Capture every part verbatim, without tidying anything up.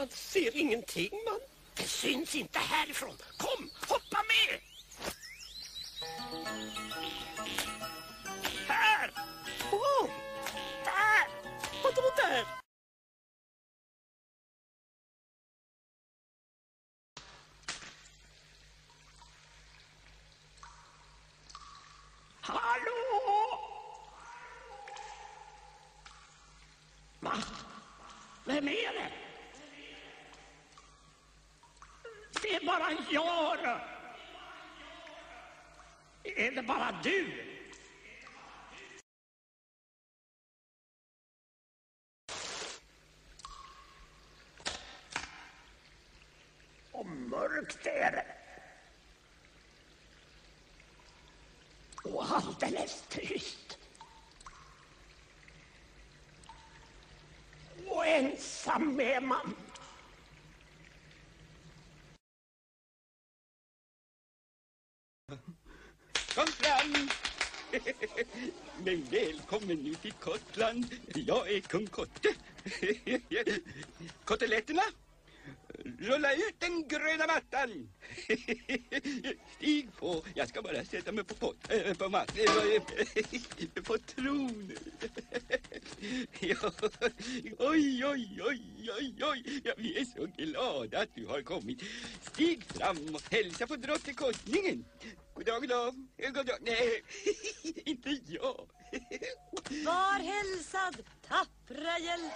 Man ser ingenting, man. Det syns inte härifrån. Kom, hoppa med! Här! Åh! Där! Vadå där? Hallå! Va? Vem är det? Det är bara jag. Är det bara du? Och mörkt är det. Och alldeles tyst. Och ensam är man. Kom fram! Men välkommen nu till Kottland. Jag är kung Kotte. Koteletterna, rulla ut den gröna mattan. Stig på. Jag ska bara sätta mig på pot, äh, på mat, äh, på tron. Ja. Oj, oj, oj, oj, oj. Ja, vi är så glada att du har kommit. Stig fram och hälsa på drottningkottningen. God dag, god dag. God dag. Nej, inte jag. Var hälsad, tappra hjälte.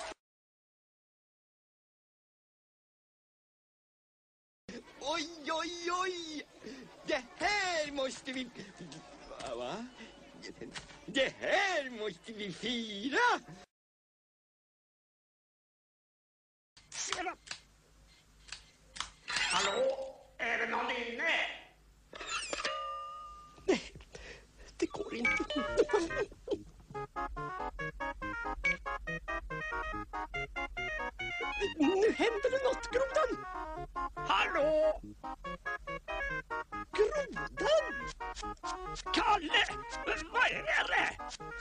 Oj, oj, oj. Det här måste vi... Va? Det här måste vi fira. Tjena! Hallå? Är det någon inne? Nej, det går inte. Nu händer det något, grodan. Hallå? Grodan? Kalle! Vad är det?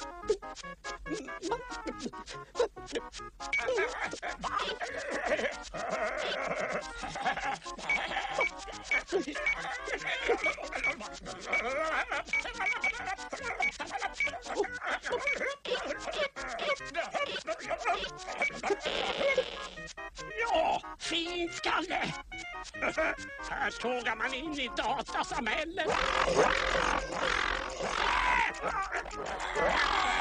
Ja, fint, Kalle! Här tågar man in i datasamhället.